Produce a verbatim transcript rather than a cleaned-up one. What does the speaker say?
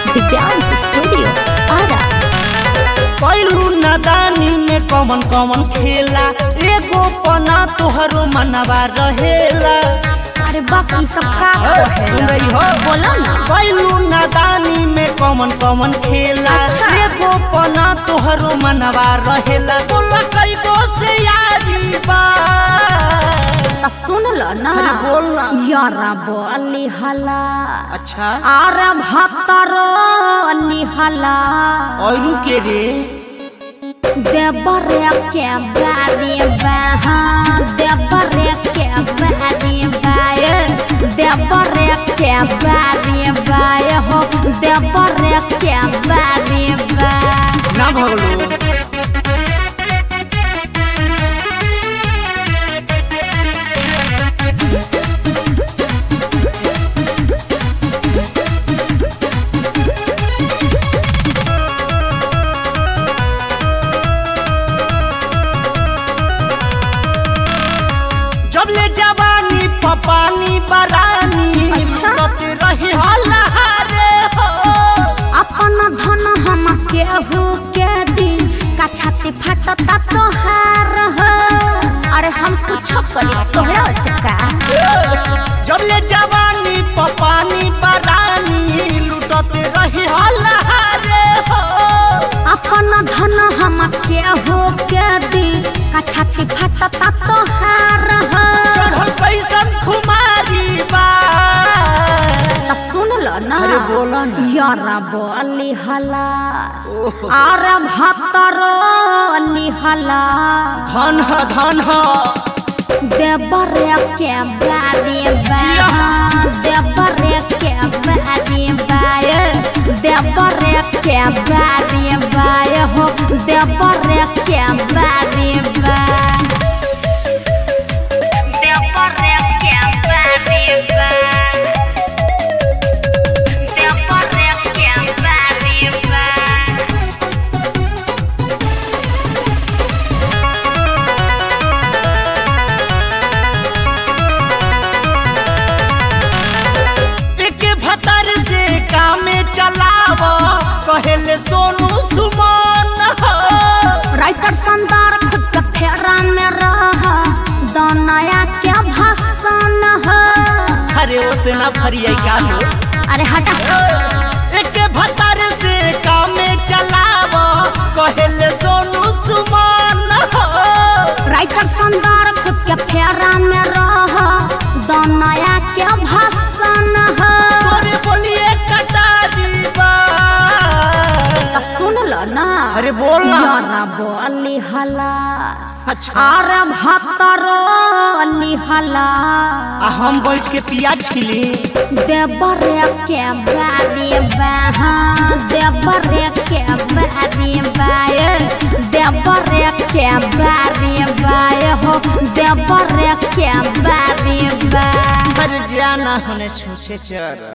Divyansh studio Ara. कैलू नादानी में कमन कमन खेला एगो पना तोहरो मनवा रहेला। अरे बाकी सब का सुन रही हो बोलो ना। कैलू नादानी में कमन कमन खेला अच्छा। एगो पना तोहरो मनवा रहेला। बोला कई गो से यारी बा तो सुन लो ना। अरे बोल ना। यारा बोली हला। अच्छा अरे भतरो अली हला। औरू के रे देवरे के बारी बहा देवरे के बारी बाय देवरे के बारी बाय हो देवरे के बारी बाय ना भगलो। जब ले जवानी पपानी बरानी अच्छा। लुटत रही हल्लारे हो। अपन धन हम केहू के दिन का छाती फटता तोहार हो। अरे हम कुछ करी तोहरा से का। जब ले जवानी पपानी बरानी लुटत रही हल्लारे हो। अपन धन हम केहू के दिन का छाती फटता तोहार हो। चढ़ल कैसन खुमारी बा तो सुन लो ना। अरे बोला ना। यारा बोली हला ओहो। अरे भतरो अली हला। धन ह धन ह देवरे के बारी बहा देवरे के बारी बाय देवरे के बारी बाय हो देवरे के बारी बाय देवरे के बारी बाय देवरे के बारी बाय। एक भतर से कामे चलाव कहेले सोनू सुमन हो। राइटर संदार खुद के फेरा में रह दनया के भाषण हो। अरे ओसे ना फरिया का हो। अरे हटा। एक भतर से कामे चलाव कहेले सोनू सुमन हो। राइटर संदार खुद के फेरा में रह दनया के भाषण हो। तोरे बोलिए कटारी बा तो सुन लो ना। अरे बोल ना। यारा बोली हला अच्छा अरे भतरो अली हला। आ हम बैठ के पियाज छिली। देवरे के बारी बहा देवरे के बारी बाय देवरे के बारी बाय हो देवरे के बारी बाय। पर जाना होने छूछे चर।